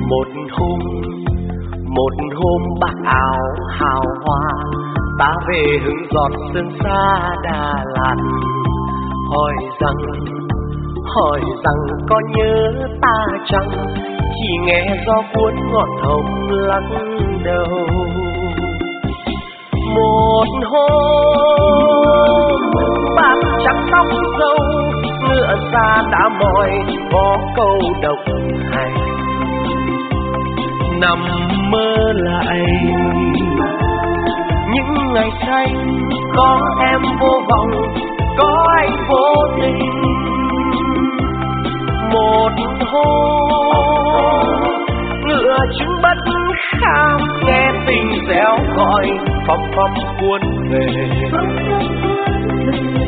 Một hôm bác áo hào hoa, ta về hứng giọt sương xa Đà Lạt. Hỏi rằng có nhớ ta chăng, chỉ nghe gió cuốn ngọn hồng lắc đầu. Một hôm bác trắng tóc râu, ngựa xa đã mỏi có câu độc hành. Nằm mơ lại những ngày xanh, có em vô vọng, có anh vô tình. Một hôm ngựa chứng bất kham, nghe tình réo gọi phóng phóng cuốn về.